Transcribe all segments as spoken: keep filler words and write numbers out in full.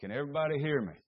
Can everybody hear me?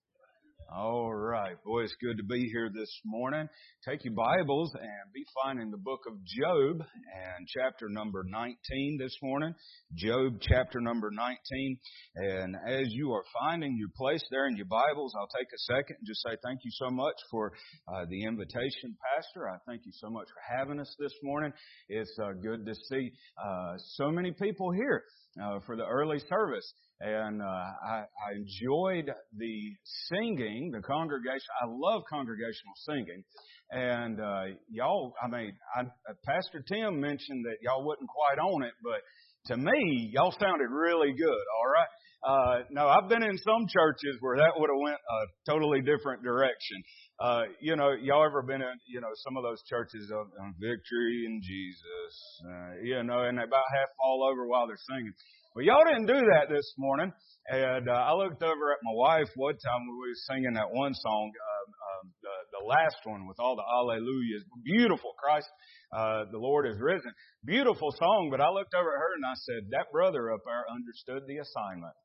All right. Boy, it's good to be here this morning. Take your Bibles and be finding the book of Job and chapter number nineteen this morning. Job chapter number nineteen. And as you are finding your place there in your Bibles, I'll take a second and just say thank you so much for uh, the invitation, Pastor. I thank you so much for having us this morning. It's uh, good to see uh, so many people here uh, for the early service. And uh, I, I enjoyed the singing, the congregation. I love congregational singing. And uh, y'all, I mean, I, uh, Pastor Tim mentioned that y'all wasn't quite on it, but to me, y'all sounded really good, all right? Uh, no, I've been in some churches where that would have went a totally different direction. Uh, you know, y'all ever been in, you know, some of those churches of um, victory in Jesus, uh, you know, and they about half fall over while they're singing. Well, y'all didn't do that this morning. And uh, I looked over at my wife one time when we were singing that one song, uh, uh, the, the last one with all the Alleluias. Beautiful, Christ, uh, the Lord is risen. Beautiful song, but I looked over at her and I said, that brother up there understood the assignment.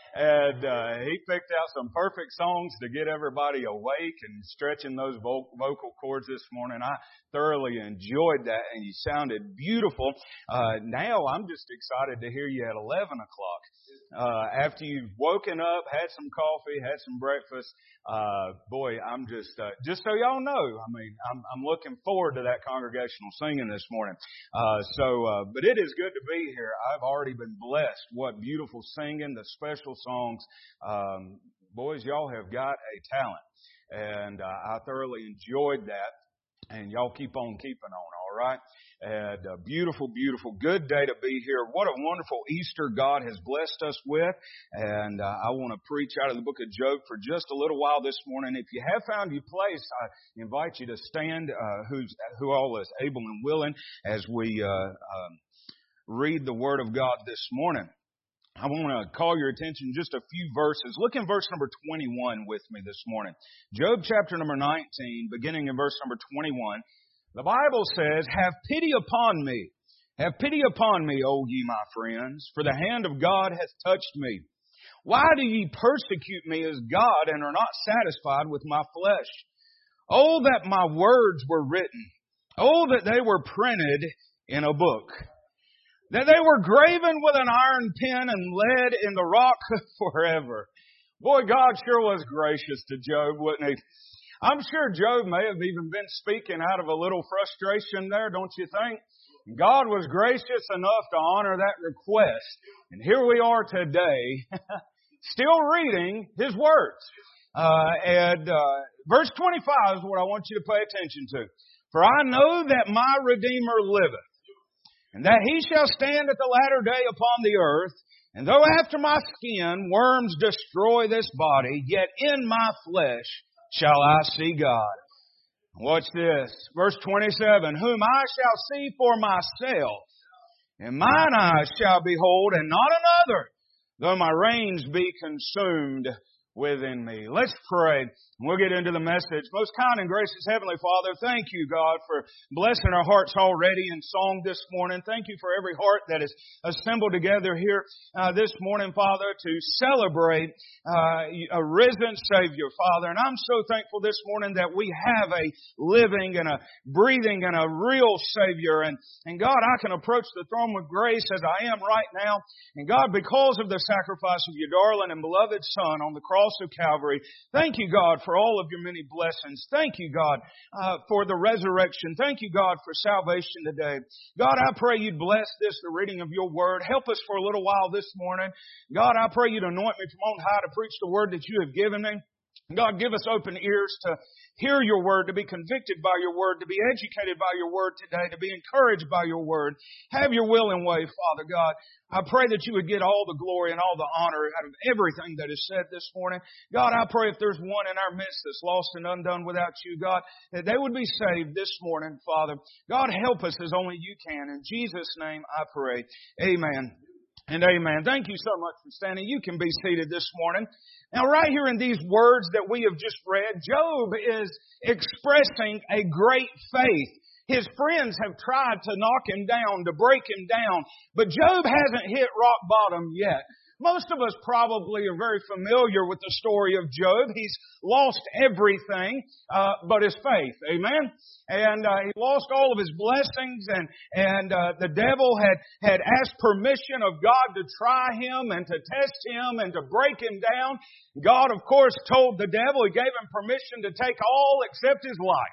And uh, he picked out some perfect songs to get everybody awake and stretching those vo- vocal cords this morning. I thoroughly enjoyed that, and you sounded beautiful. Uh, now I'm just excited to hear you at eleven o'clock. Uh, after you've woken up, had some coffee, had some breakfast, uh, boy, I'm just, uh, just so y'all know, I mean, I'm, I'm looking forward to that congregational singing this morning. Uh, so, uh, but it is good to be here. I've already been blessed. What beautiful singing, the special songs. Um, boys, y'all have got a talent, and uh, I thoroughly enjoyed that. And y'all keep on keeping on, all right? And a beautiful, beautiful, good day to be here. What a wonderful Easter God has blessed us with. And uh, I want to preach out of the book of Job for just a little while this morning. If you have found your place, I invite you to stand, uh, who's, who all is able and willing, as we uh, um, read the Word of God this morning. I want to call your attention just a few verses. Look in verse number twenty-one with me this morning. Job chapter number nineteen, beginning in verse number twenty-one. The Bible says, have pity upon me. Have pity upon me, O ye my friends, for the hand of God hath touched me. Why do ye persecute me as God and are not satisfied with my flesh? Oh, that my words were written. Oh, that they were printed in a book. That they were graven with an iron pen and lead in the rock forever. Boy, God sure was gracious to Job, wasn't he? I'm sure Job may have even been speaking out of a little frustration there, don't you think? God was gracious enough to honor that request. And here we are today, still reading His words. Uh, and uh, verse twenty-five is what I want you to pay attention to. For I know that my Redeemer liveth, and that He shall stand at the latter day upon the earth. And though after my skin worms destroy this body, yet in my flesh shall I see God. Watch this. Verse twenty-seven. Whom I shall see for myself, and mine eyes shall behold, and not another, though my reins be consumed within me. Let's pray. We'll get into the message. Most kind and gracious Heavenly Father, thank you, God, for blessing our hearts already in song this morning. Thank you for every heart that is assembled together here uh, this morning, Father, to celebrate uh, a risen Savior, Father. And I'm so thankful this morning that we have a living and a breathing and a real Savior. And, and God, I can approach the throne with grace as I am right now. And God, because of the sacrifice of your darling and beloved Son on the cross of Calvary, thank you, God, for all of your many blessings. Thank you, God, uh, for the resurrection. Thank you, God, for salvation today. God, I pray you'd bless this, the reading of your word. Help us for a little while this morning. God, I pray you'd anoint me from on high to preach the word that you have given me. God, give us open ears to hear your word, to be convicted by your word, to be educated by your word today, to be encouraged by your word. Have your will and way, Father God. I pray that you would get all the glory and all the honor out of everything that is said this morning. God, I pray if there's one in our midst that's lost and undone without you, God, that they would be saved this morning, Father. God, help us as only you can. In Jesus' name I pray. Amen. And amen. Thank you so much for standing. You can be seated this morning. Now, right here in these words that we have just read, Job is expressing a great faith. His friends have tried to knock him down, to break him down, but Job hasn't hit rock bottom yet. Most of us probably are very familiar with the story of Job. He's lost everything uh, but his faith. Amen? And uh, he lost all of his blessings, and and uh, the devil had, had asked permission of God to try him and to test him and to break him down. God, of course, told the devil, He gave him permission to take all except his life.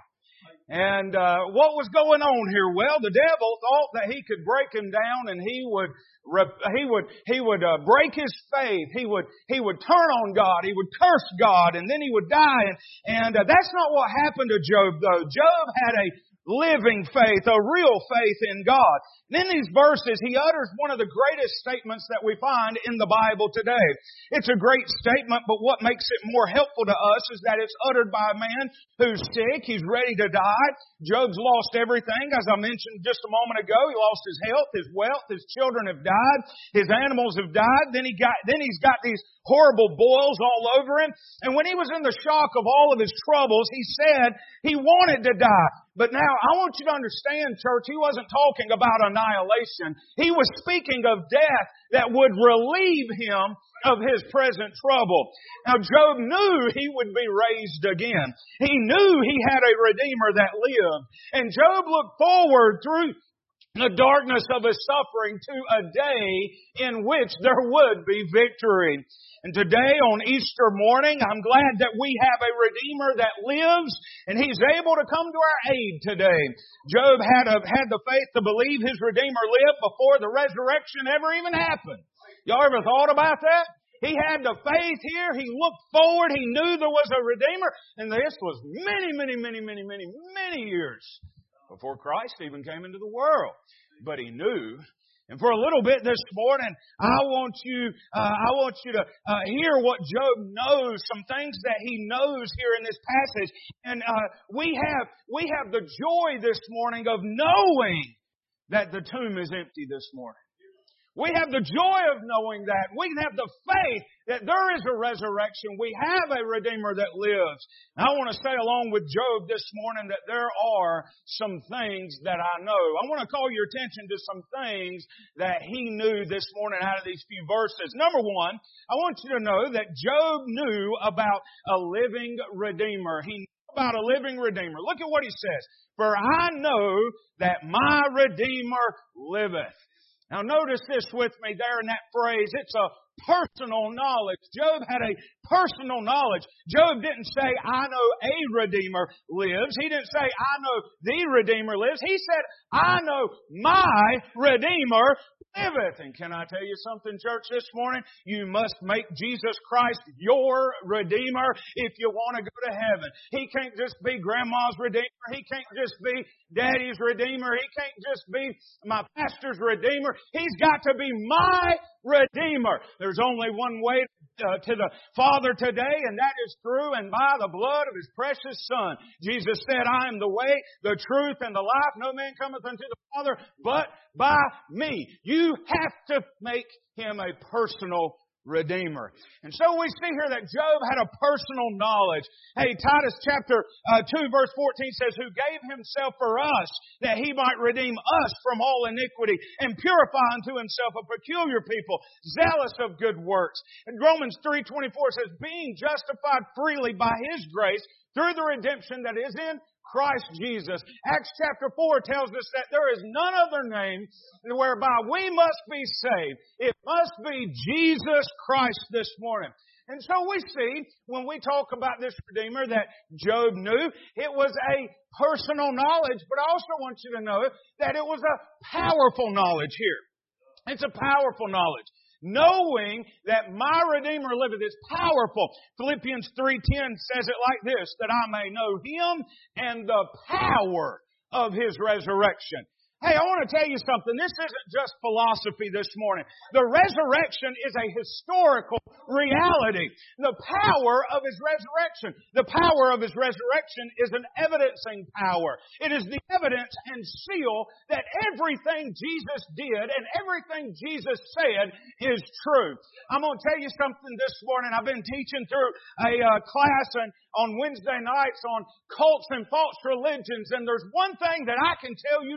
And uh, what was going on here? Well, the devil thought that he could break him down, and he would he would he would uh, break his faith. He would he would turn on God. He would curse God, and then he would die. And and uh, that's not what happened to Job, though. Job had a living faith, a real faith in God. And in these verses, he utters one of the greatest statements that we find in the Bible today. It's a great statement, but what makes it more helpful to us is that it's uttered by a man who's sick. He's ready to die. Job's lost everything. As I mentioned just a moment ago, he lost his health, his wealth, his children have died, his animals have died. Then he got, then he's got these horrible boils all over him. And when he was in the shock of all of his troubles, he said he wanted to die. But now, I want you to understand, church, he wasn't talking about annihilation. He was speaking of death that would relieve him of his present trouble. Now, Job knew he would be raised again. He knew he had a Redeemer that lived. And Job looked forward through the darkness of his suffering to a day in which there would be victory. And today on Easter morning, I'm glad that we have a Redeemer that lives, and He's able to come to our aid today. Job had a, had the faith to believe his Redeemer lived before the resurrection ever even happened. Y'all ever thought about that? He had the faith here. He looked forward. He knew there was a Redeemer. And this was many, many, many, many, many, many years before Christ even came into the world. But he knew. And for a little bit this morning, I want you, uh, I want you to uh, hear what Job knows, some things that he knows here in this passage. And uh, we have, we have the joy this morning of knowing that the tomb is empty this morning. We have the joy of knowing that. We have the faith that there is a resurrection. We have a Redeemer that lives. And I want to say along with Job this morning that there are some things that I know. I want to call your attention to some things that he knew this morning out of these few verses. Number one, I want you to know that Job knew about a living Redeemer. He knew about a living Redeemer. Look at what he says. For I know that my Redeemer liveth. Now notice this with me there in that phrase. It's a personal knowledge. Job had a personal knowledge. Job didn't say, I know a Redeemer lives. He didn't say, I know the Redeemer lives. He said, I know my Redeemer liveth. And can I tell you something, church, this morning? You must make Jesus Christ your Redeemer if you want to go to heaven. He can't just be Grandma's Redeemer. He can't just be Daddy's Redeemer. He can't just be my pastor's Redeemer. He's got to be my Redeemer. There's only one way uh, to the Father today, and that is through and by the blood of His precious Son. Jesus said, I am the way, the truth, and the life. No man cometh unto the Father but by me. You have to make Him a personal Redeemer. And so we see here that Job had a personal knowledge. Hey, Titus chapter uh, two verse fourteen says, who gave Himself for us that He might redeem us from all iniquity and purify unto Himself a peculiar people, zealous of good works. And Romans three twenty-four says, being justified freely by His grace through the redemption that is in Christ Jesus. Acts chapter four tells us that there is none other name whereby we must be saved. It must be Jesus Christ this morning. And so we see, when we talk about this Redeemer that Job knew, it was a personal knowledge, but I also want you to know that it was a powerful knowledge here. It's a powerful knowledge. Knowing that my Redeemer liveth is powerful. Philippians three ten says it like this, that I may know Him and the power of His resurrection. Hey, I want to tell you something. This isn't just philosophy this morning. The resurrection is a historical reality. The power of His resurrection. The power of His resurrection is an evidencing power. It is the evidence and seal that everything Jesus did and everything Jesus said is true. I'm going to tell you something this morning. I've been teaching through a uh, class and on Wednesday nights on cults and false religions, and there's one thing that I can tell you today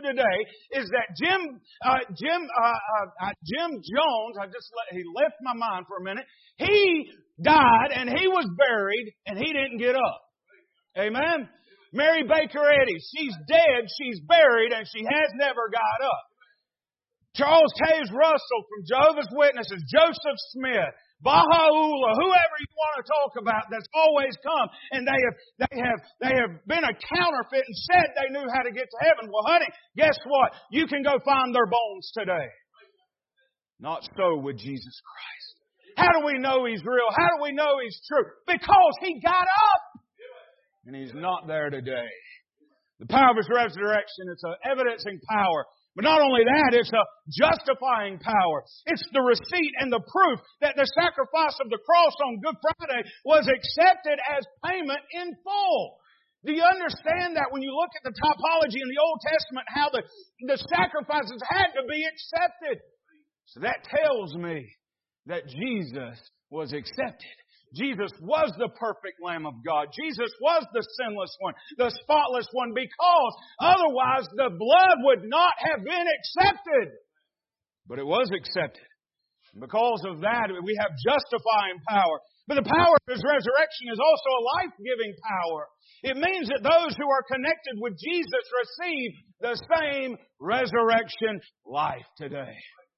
is that Jim, uh, Jim, uh, uh, Jim Jones, I just let, he left my mind for a minute. He died and he was buried and he didn't get up. Amen? Mary Baker Eddy, she's dead, she's buried, and she has never got up. Charles Taze Russell from Jehovah's Witnesses, Joseph Smith, Baha'u'llah, whoever you want to talk about that's always come, and they have they have they have been a counterfeit and said they knew how to get to heaven. Well, honey, guess what? You can go find their bones today. Not so with Jesus Christ. How do we know He's real? How do we know He's true? Because He got up. And He's not there today. The power of His resurrection, it's an evidencing power. But not only that, it's a justifying power. It's the receipt and the proof that the sacrifice of the cross on Good Friday was accepted as payment in full. Do you understand that when you look at the typology in the Old Testament, how the, the sacrifices had to be accepted? So that tells me that Jesus was accepted. Jesus was the perfect Lamb of God. Jesus was the sinless one, the spotless one, because otherwise the blood would not have been accepted. But it was accepted. And because of that, we have justifying power. But the power of His resurrection is also a life-giving power. It means that those who are connected with Jesus receive the same resurrection life today.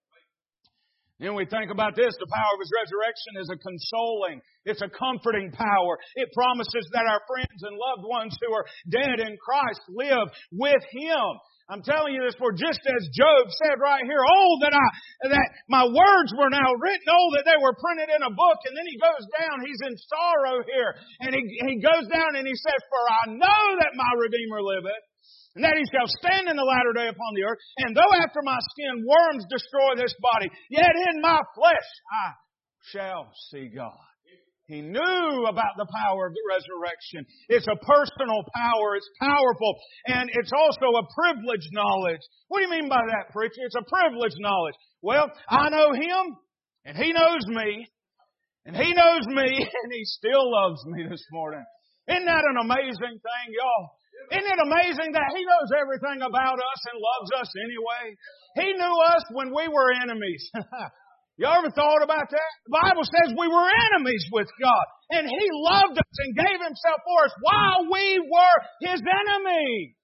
Then we think about this, the power of His resurrection is a consoling, it's a comforting power. It promises that our friends and loved ones who are dead in Christ live with Him. I'm telling you this for just as Job said right here, oh, that I, that my words were now written, oh, that they were printed in a book. And then he goes down, he's in sorrow here. And he, he goes down and he says, for I know that my Redeemer liveth, and that He shall stand in the latter day upon the earth. And though after my skin worms destroy this body, yet in my flesh I shall see God. He knew about the power of the resurrection. It's a personal power. It's powerful. And it's also a privileged knowledge. What do you mean by that, preacher? It's a privileged knowledge. Well, I know Him, and He knows me, and He knows me, and He still loves me this morning. Isn't that an amazing thing, y'all? Isn't it amazing that He knows everything about us and loves us anyway? He knew us when we were enemies. You ever thought about that? The Bible says we were enemies with God. And He loved us and gave Himself for us while we were His enemy.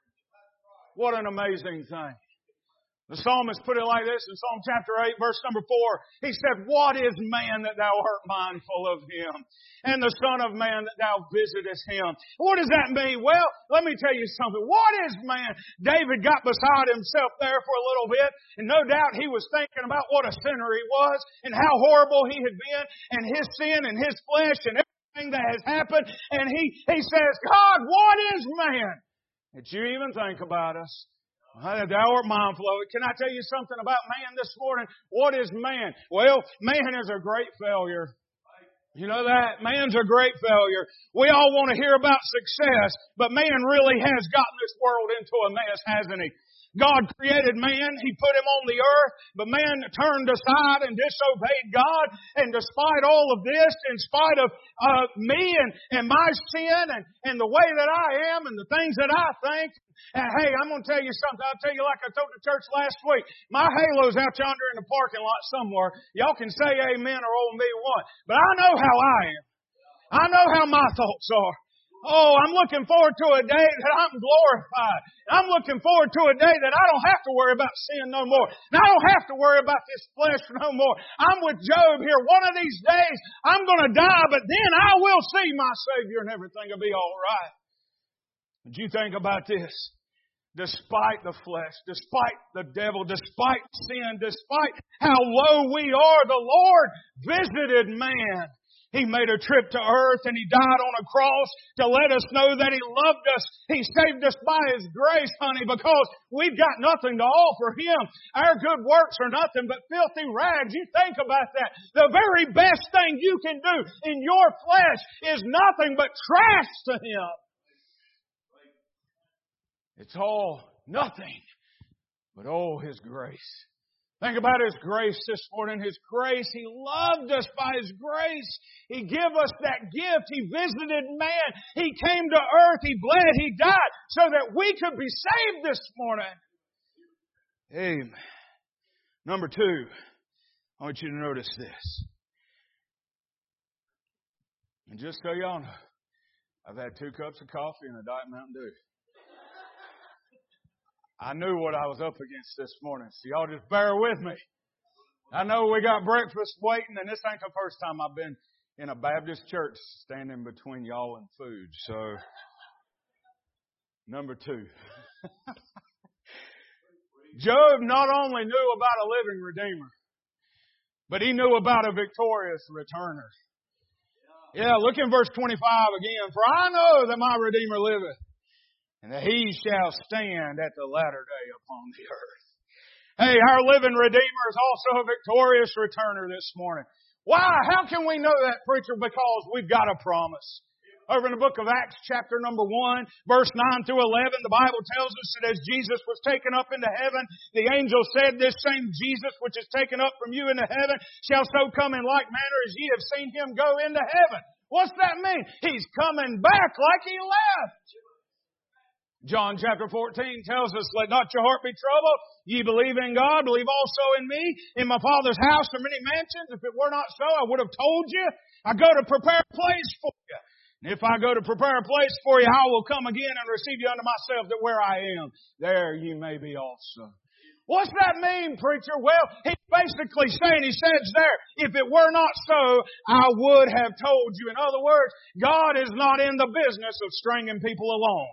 What an amazing thing. The psalmist put it like this in Psalm chapter eight, verse number four. He said, what is man that Thou art mindful of him? And the Son of Man that Thou visitest him. What does that mean? Well, let me tell you something. What is man? David got beside himself there for a little bit. And no doubt he was thinking about what a sinner he was and how horrible he had been and his sin and his flesh and everything that has happened. And he, he says, God, what is man? That you even think about us. Thou art mindful of it. Can I tell you something about man this morning? What is man? Well, man is a great failure. You know that? Man's a great failure. We all want to hear about success, but man really has gotten this world into a mess, hasn't he? God created man. He put him on the earth, but man turned aside and disobeyed God. And despite all of this, in spite of uh, me and, and my sin and, and the way that I am and the things that I think, and hey, I'm going to tell you something. I'll tell you like I told the church last week. My halo's out yonder in the parking lot somewhere. Y'all can say amen or oh me one. But I know how I am. I know how my thoughts are. Oh, I'm looking forward to a day that I'm glorified. I'm looking forward to a day that I don't have to worry about sin no more. And I don't have to worry about this flesh no more. I'm with Job here. One of these days, I'm going to die, but then I will see my Savior and everything will be all right. But you think about this. Despite the flesh, despite the devil, despite sin, despite how low we are, the Lord visited man. He made a trip to earth and He died on a cross to let us know that He loved us. He saved us by His grace, honey, because we've got nothing to offer Him. Our good works are nothing but filthy rags. You think about that. The very best thing you can do in your flesh is nothing but trash to Him. It's all nothing but oh, His grace. Think about His grace this morning. His grace. He loved us by His grace. He gave us that gift. He visited man. He came to earth. He bled. He died so that we could be saved this morning. Amen. Number two, I want you to notice this. And just so y'all know, I've had two cups of coffee and a Diet Mountain Dew. I knew what I was up against this morning, so y'all just bear with me. I know we got breakfast waiting, and this ain't the first time I've been in a Baptist church standing between y'all and food. So, number two. Job not only knew about a living Redeemer, but he knew about a victorious returner. Yeah, look in verse twenty-five again. For I know that my Redeemer liveth, and that he shall stand at the latter day upon the earth. Hey, our living Redeemer is also a victorious returner this morning. Why? How can we know that, preacher? Because we've got a promise. Over in the book of Acts, chapter number one, verse nine through eleven, the Bible tells us that as Jesus was taken up into heaven, the angel said, this same Jesus which is taken up from you into heaven shall so come in like manner as ye have seen him go into heaven. What's that mean? He's coming back like he left. John chapter fourteen tells us, let not your heart be troubled. Ye believe in God, believe also in me. In my Father's house are many mansions. If it were not so, I would have told you. I go to prepare a place for you. And if I go to prepare a place for you, I will come again and receive you unto myself, that where I am, there you may be also. What's that mean, preacher? Well, he's basically saying, he says there, if it were not so, I would have told you. In other words, God is not in the business of stringing people along.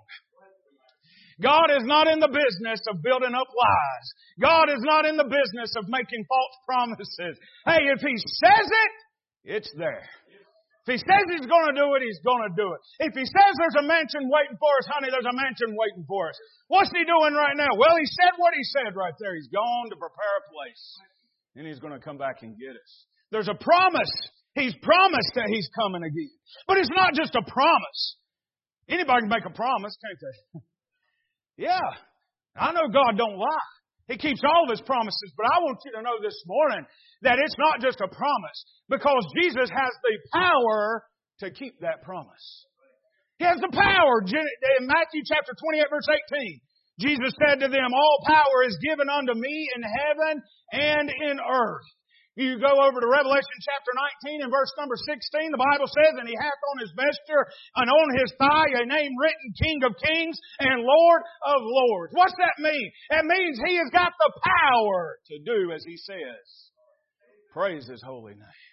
God is not in the business of building up lies. God is not in the business of making false promises. Hey, if He says it, it's there. If He says He's going to do it, He's going to do it. If He says there's a mansion waiting for us, honey, there's a mansion waiting for us. What's He doing right now? Well, He said what He said right there. He's gone to prepare a place. And He's going to come back and get us. There's a promise. He's promised that He's coming again. But it's not just a promise. Anybody can make a promise, can't they? Yeah. I know God don't lie. He keeps all of His promises, but I want you to know this morning that it's not just a promise, because Jesus has the power to keep that promise. He has the power. In Matthew chapter twenty-eight, verse eighteen, Jesus said to them, all power is given unto me in heaven and in earth. You go over to Revelation chapter nineteen and verse number sixteen, the Bible says, and He hath on His vesture and on His thigh a name written, King of Kings and Lord of Lords. What's that mean? It means He has got the power to do as He says. Praise His holy name.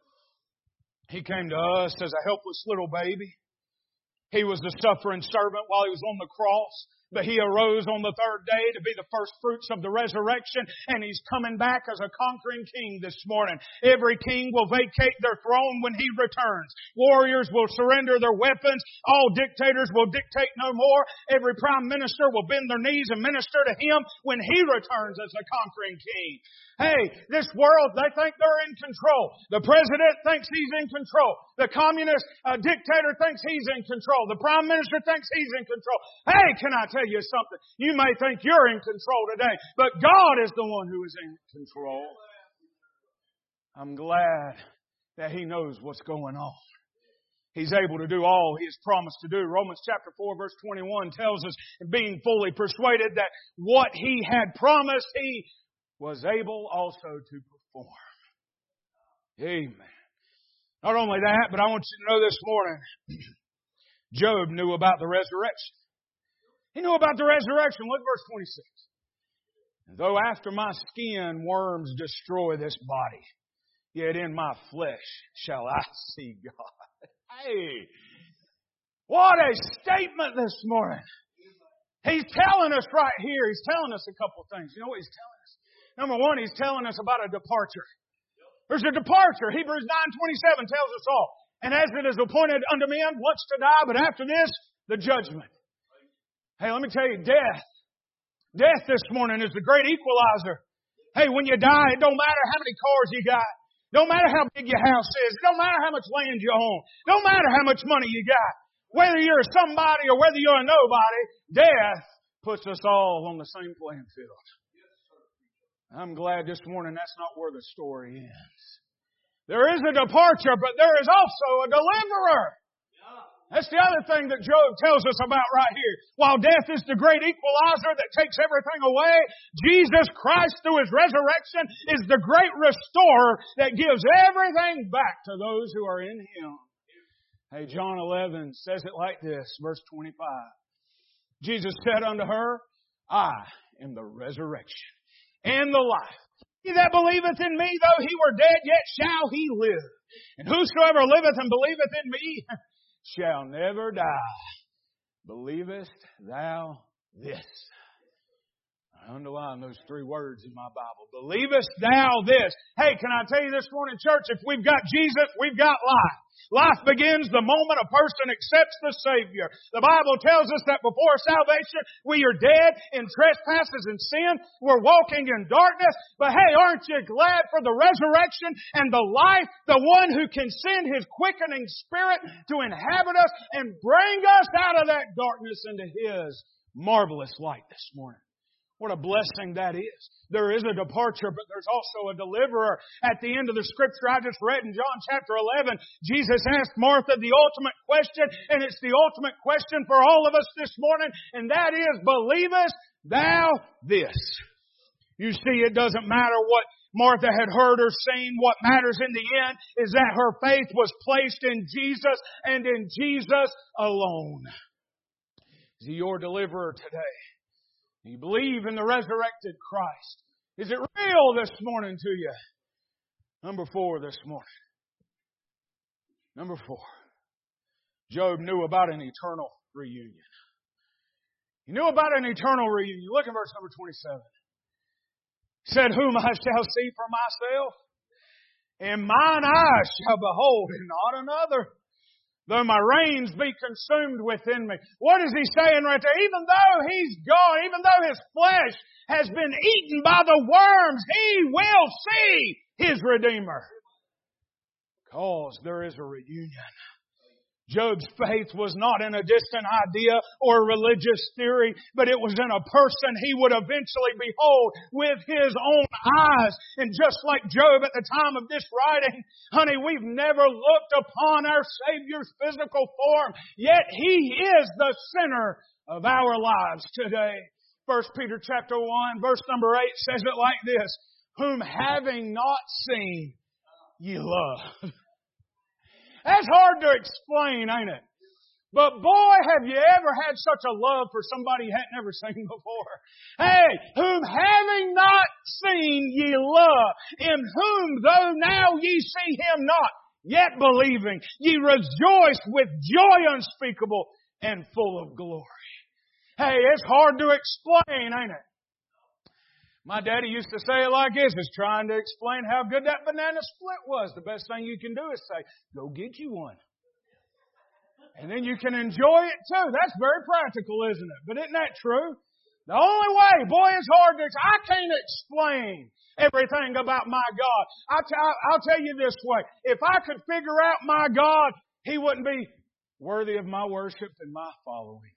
He came to us as a helpless little baby. He was the suffering servant while He was on the cross. But He arose on the third day to be the first fruits of the resurrection, and He's coming back as a conquering king this morning. Every king will vacate their throne when He returns. Warriors will surrender their weapons. All dictators will dictate no more. Every prime minister will bend their knees and minister to Him when He returns as a conquering king. Hey, this world, they think they're in control. The president thinks he's in control. The communist uh, dictator thinks he's in control. The prime minister thinks he's in control. Hey, can I tell you something? You may think you're in control today, but God is the one who is in control. I'm glad that He knows what's going on. He's able to do all He has promised to do. Romans chapter four verse twenty-one tells us, being fully persuaded that what He had promised, He was able also to perform. Amen. Not only that, but I want you to know this morning, Job knew about the resurrection. He knew about the resurrection. Look at verse twenty-six. Though after my skin worms destroy this body, yet in my flesh shall I see God. Hey, what a statement this morning. He's telling us right here, He's telling us a couple of things. You know what He's telling us? Number one, He's telling us about a departure. There's a departure. Hebrews nine twenty-seven tells us all. And as it is appointed unto men once to die, but after this, the judgment. Hey, let me tell you, death. Death this morning is the great equalizer. Hey, when you die, it don't matter how many cars you got. Don't matter how big your house is. It don't matter how much land you own. Don't matter how much money you got. Whether you're somebody or whether you're a nobody, death puts us all on the same playing field. I'm glad this morning that's not where the story ends. There is a departure, but there is also a deliverer. That's the other thing that Job tells us about right here. While death is the great equalizer that takes everything away, Jesus Christ through His resurrection is the great restorer that gives everything back to those who are in Him. Hey, John eleven says it like this, verse twenty-five. Jesus said unto her, I am the resurrection and the life. He that believeth in me, though he were dead, yet shall he live. And whosoever liveth and believeth in me shall never die. Believest thou this? I underline those three words in my Bible. Believest thou this? Hey, can I tell you this morning, church, if we've got Jesus, we've got life. Life begins the moment a person accepts the Savior. The Bible tells us that before salvation, we are dead in trespasses and sin. We're walking in darkness. But hey, aren't you glad for the resurrection and the life, the one who can send His quickening Spirit to inhabit us and bring us out of that darkness into His marvelous light this morning? What a blessing that is. There is a departure, but there's also a deliverer. At the end of the scripture I just read in John chapter eleven, Jesus asked Martha the ultimate question, and it's the ultimate question for all of us this morning, and that is, believest thou this? You see, it doesn't matter what Martha had heard or seen. What matters in the end is that her faith was placed in Jesus and in Jesus alone. Is He your deliverer today? Do you believe in the resurrected Christ? Is it real this morning to you? Number four this morning. Number four. Job knew about an eternal reunion. He knew about an eternal reunion. Look at verse number twenty-seven. He said, whom I shall see for myself, and mine eyes shall behold, and not another. Though my reins be consumed within me. What is he saying right there? Even though he's gone, even though his flesh has been eaten by the worms, he will see his Redeemer. Because there is a reunion. Job's faith was not in a distant idea or a religious theory, but it was in a person he would eventually behold with his own eyes. And just like Job at the time of this writing, honey, we've never looked upon our Savior's physical form, yet He is the center of our lives today. First Peter chapter one, verse number eight says it like this, whom having not seen, ye love. That's hard to explain, ain't it? But boy, have you ever had such a love for somebody you hadn't ever seen before. Hey, whom having not seen ye love, in whom though now ye see Him not, yet believing, ye rejoice with joy unspeakable and full of glory. Hey, it's hard to explain, ain't it? My daddy used to say it like this, is trying to explain how good that banana split was. The best thing you can do is say, go get you one. And then you can enjoy it too. That's very practical, isn't it? But isn't that true? The only way, boy, it's hard to, I can't explain everything about my God. I'll, t- I'll tell you this way. If I could figure out my God, He wouldn't be worthy of my worship and my following.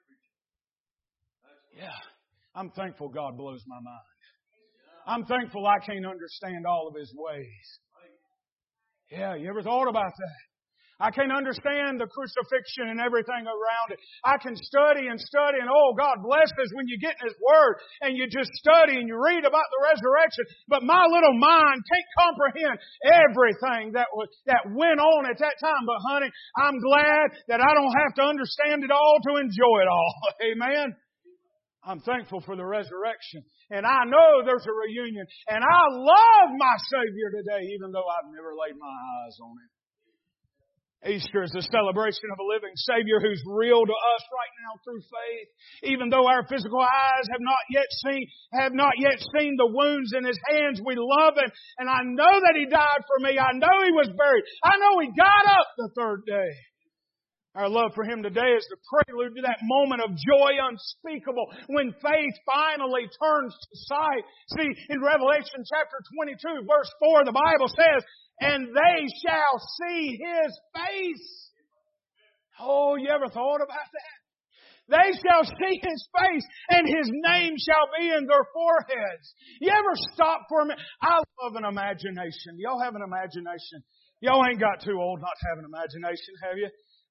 Yeah. I'm thankful God blows my mind. I'm thankful I can't understand all of His ways. Yeah, you ever thought about that? I can't understand the crucifixion and everything around it. I can study and study and oh, God bless us when you get in His Word and you just study and you read about the resurrection. But my little mind can't comprehend everything that was, that went on at that time. But honey, I'm glad that I don't have to understand it all to enjoy it all. Amen. I'm thankful for the resurrection. And I know there's a reunion. And I love my Savior today, even though I've never laid my eyes on Him. Easter is a celebration of a living Savior who's real to us right now through faith. Even though our physical eyes have not yet seen, have not yet seen the wounds in His hands, we love Him. And I know that He died for me. I know He was buried. I know He got up the third day. Our love for Him today is the prelude to that moment of joy unspeakable when faith finally turns to sight. See, in Revelation chapter twenty-two, verse four, the Bible says, and they shall see His face. Oh, you ever thought about that? They shall see His face, and His name shall be in their foreheads. You ever stop for a minute? I love an imagination. Y'all have an imagination. Y'all ain't got too old not to have an imagination, have you?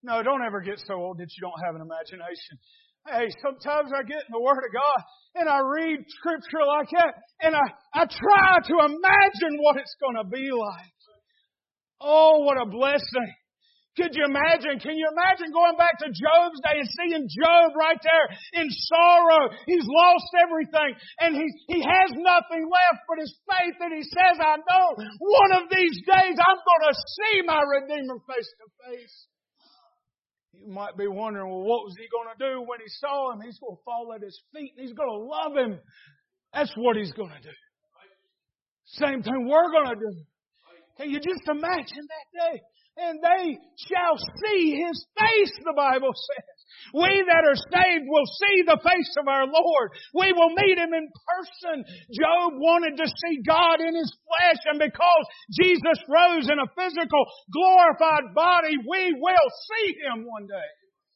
No, don't ever get so old that you don't have an imagination. Hey, sometimes I get in the Word of God and I read Scripture like that and I, I try to imagine what it's going to be like. Oh, what a blessing. Could you imagine? Can you imagine going back to Job's day and seeing Job right there in sorrow? He's lost everything and he, he has nothing left but his faith, and he says, I know one of these days I'm going to see my Redeemer face to face. You might be wondering, well, what was he going to do when he saw him? He's going to fall at his feet and he's going to love him. That's what he's going to do. Same thing we're going to do. Can you just imagine that day? And they shall see His face, the Bible says. We that are saved will see the face of our Lord. We will meet Him in person. Job wanted to see God in His flesh, and because Jesus rose in a physical, glorified body, we will see Him one day.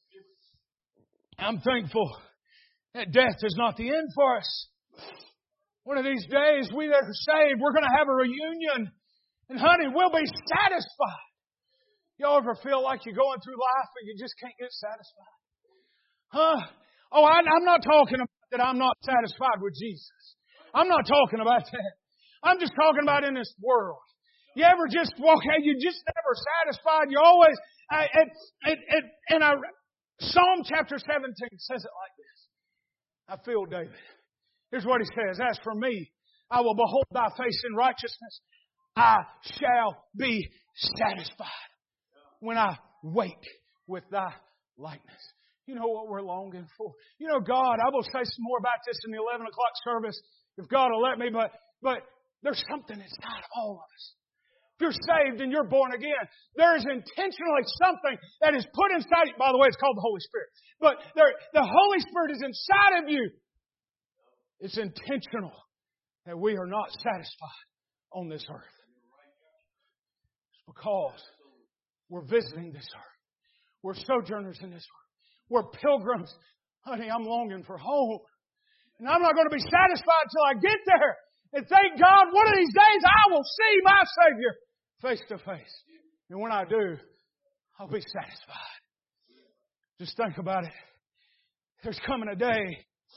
I'm thankful that death is not the end for us. One of these days, we that are saved, we're going to have a reunion. And honey, we'll be satisfied. Y'all ever feel like you're going through life and you just can't get satisfied? Huh? Oh, I, I'm not talking about that I'm not satisfied with Jesus. I'm not talking about that. I'm just talking about in this world. You ever just walk out, you just never satisfied. You always, I, and, and, and, and I, Psalm chapter seventeen says it like this. I feel David. Here's what he says. As for me, I will behold thy face in righteousness. I shall be satisfied when I wake with thy likeness. You know what we're longing for? You know, God, I will say some more about this in the eleven o'clock service, if God will let me, but, but there's something inside of all of us. If you're saved and you're born again, there is intentionally something that is put inside you. By the way, it's called the Holy Spirit. But there, the Holy Spirit is inside of you. It's intentional that we are not satisfied on this earth. It's because we're visiting this earth. We're sojourners in this earth. We're pilgrims. Honey, I'm longing for home. And I'm not going to be satisfied till I get there. And thank God, one of these days I will see my Savior face to face. And when I do, I'll be satisfied. Just think about it. There's coming a day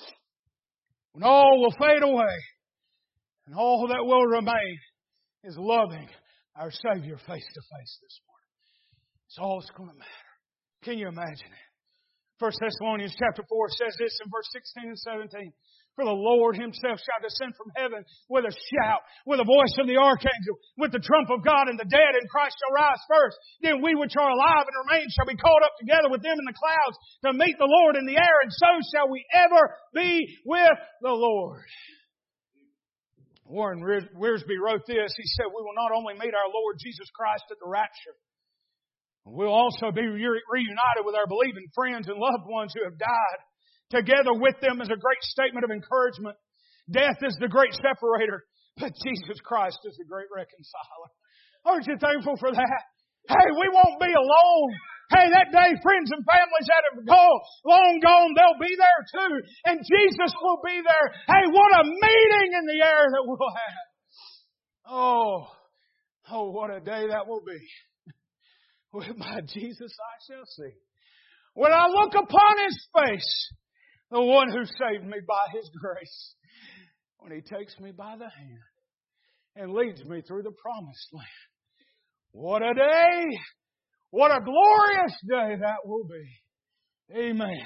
when all will fade away. And all that will remain is loving our Savior face to face this morning. It's all that's going to matter. Can you imagine it? First Thessalonians chapter four says this in verse sixteen and seventeen. For the Lord Himself shall descend from heaven with a shout, with the voice of the archangel, with the trump of God, and the dead in Christ shall rise first. Then we which are alive and remain shall be caught up together with them in the clouds to meet the Lord in the air, and so shall we ever be with the Lord. Warren Wiersbe wrote this. He said, we will not only meet our Lord Jesus Christ at the rapture, we'll also be reunited with our believing friends and loved ones who have died. Together with them is a great statement of encouragement. Death is the great separator, but Jesus Christ is the great reconciler. Aren't you thankful for that? Hey, we won't be alone. Hey, that day, friends and families that have gone, long gone, they'll be there too. And Jesus will be there. Hey, what a meeting in the air that we'll have. Oh, oh, what a day that will be. With my Jesus I shall see. When I look upon His face, the one who saved me by His grace, when He takes me by the hand and leads me through the promised land. What a day! What a glorious day that will be. Amen.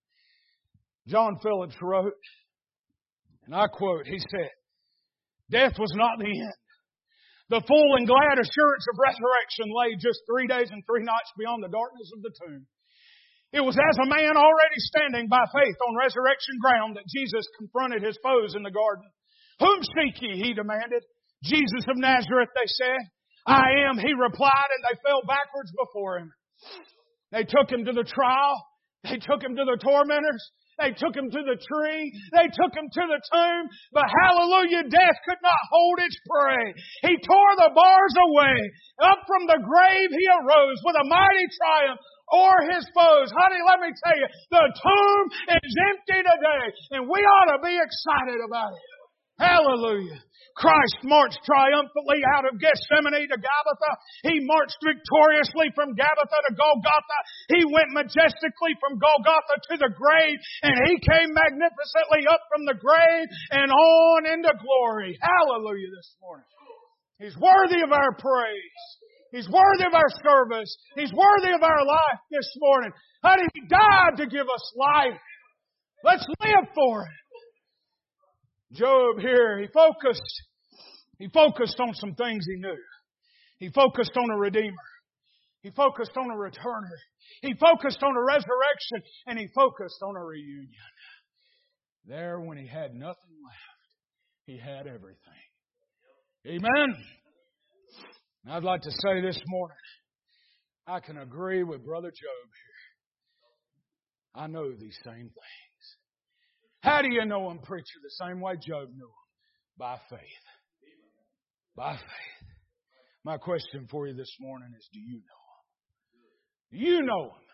John Phillips wrote, and I quote, he said, death was not the end. The full and glad assurance of resurrection lay just three days and three nights beyond the darkness of the tomb. It was as a man already standing by faith on resurrection ground that Jesus confronted His foes in the garden. Whom seek ye? He demanded. Jesus of Nazareth, they said. I am, He replied, and they fell backwards before Him. They took Him to the trial. They took Him to the tormentors. They took Him to the tree. They took Him to the tomb. But hallelujah, death could not hold its prey. He tore the bars away. Up from the grave He arose with a mighty triumph o'er His foes. Honey, let me tell you, the tomb is empty today. And we ought to be excited about it. Hallelujah. Christ marched triumphantly out of Gethsemane to Gabbatha. He marched victoriously from Gabbatha to Golgotha. He went majestically from Golgotha to the grave, and He came magnificently up from the grave and on into glory. Hallelujah this morning. He's worthy of our praise. He's worthy of our service. He's worthy of our life this morning. Honey, He died to give us life. Let's live for it. Job here, he focused. He focused on some things he knew. He focused on a Redeemer. He focused on a returner. He focused on a resurrection. And he focused on a reunion. There, when he had nothing left, he had everything. Amen. I'd like to say this morning, I can agree with Brother Job here. I know these same things. How do you know Him, preacher? The same way Job knew Him. By faith. By faith. My question for you this morning is, do you know Him? Do you know Him?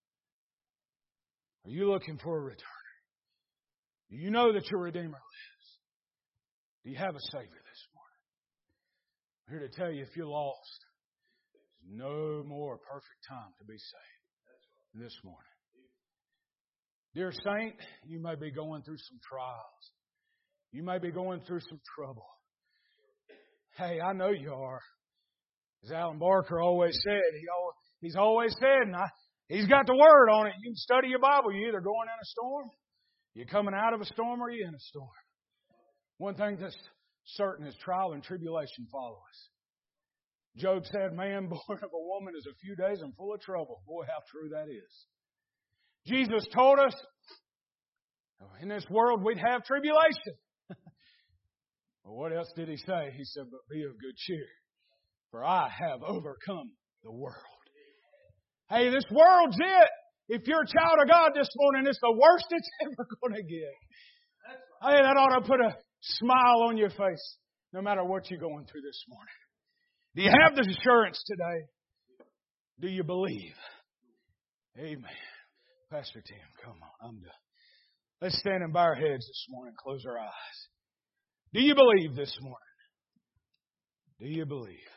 Are you looking for a returner? Do you know that your Redeemer lives? Do you have a Savior this morning? I'm here to tell you, if you're lost, there's no more perfect time to be saved than this morning. Dear saint, you may be going through some trials. You may be going through some trouble. Hey, I know you are. As Alan Barker always said, he always, he's always said, and I, he's got the word on it. You can study your Bible. You're either going in a storm, you're coming out of a storm, or you're in a storm. One thing that's certain is trial and tribulation follow us. Job said, man born of a woman is a few days and full of trouble. Boy, how true that is. Jesus told us in this world we'd have tribulation. Well, what else did He say? He said, but be of good cheer, for I have overcome the world. Hey, this world's it. If you're a child of God this morning, it's the worst it's ever going to get. Hey, that ought to put a smile on your face no matter what you're going through this morning. Do you have this assurance today? Do you believe? Amen. Pastor Tim, come on, I'm done. Let's stand and bow our heads this morning, close our eyes. Do you believe this morning? Do you believe?